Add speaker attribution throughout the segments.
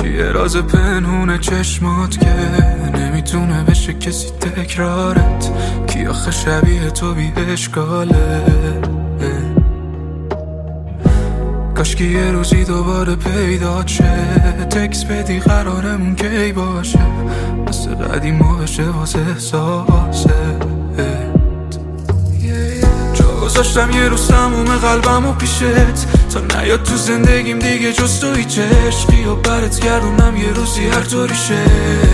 Speaker 1: چیه راز پنهون چشمات که نمیتونه بشه کسی تکرارت؟ کی آخه شبیه تو بی اشکاله؟ کاشکی یه روزی دوباره پیدا شه، تکس بدی قرارمون کی باشه، مثل قدیما بشه واسه احساسه. جا گذاشتم یه روز تموم قلبم و پیشت، تا نیاد تو زندگیم دیگه جز تو هیچ عشقی، و برات گردونم یه روزی هر طوری شه.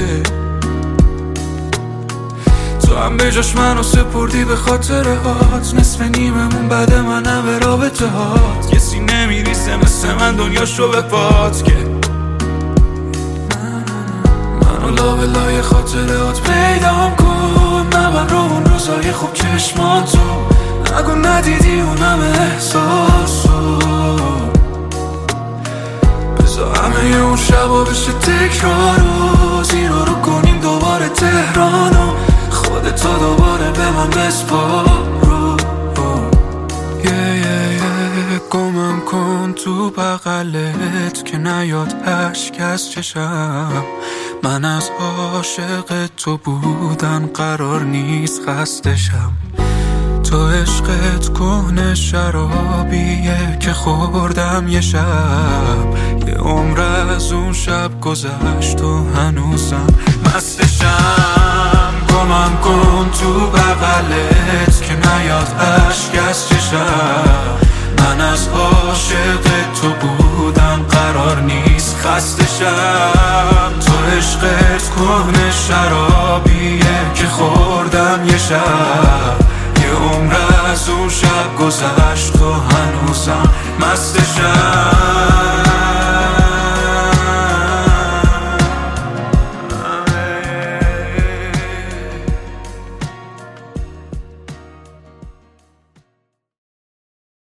Speaker 1: تو هم به جاش منو سپردی به خاطره هات، نصف نیممون بعد منم به رابطه هات. کسی نمیریسه مثل من دنیاشو به پات، که منو لابلای خاطره هات پیدام کن. نبر رو اون روزای خوب چشماتو، نگو ندیدی اونم احساسو. بذار همه اون شبا بشه تکرارو، زیرا رو کنیم دوباره تهرانو، خودتا دوباره به من بسپارو. گمم کن تو بغلت که نیاد اشک از چشم. من از عاشق تو بودن قرار نیست خستشم. تو عشقت کهنه شرابیه که خوردم یه شب، یه عمر از اون شب گذشت و هنوزم مستشم. گمم کن تو بغلت که نیاد اشک از چشم. من از عاشق تو بودم قرار نیست خستشم. تو عشقت کهنه شرابیه که خوردم یه شب، یه عمر از اون شب گذشت و هنوزم مستشم.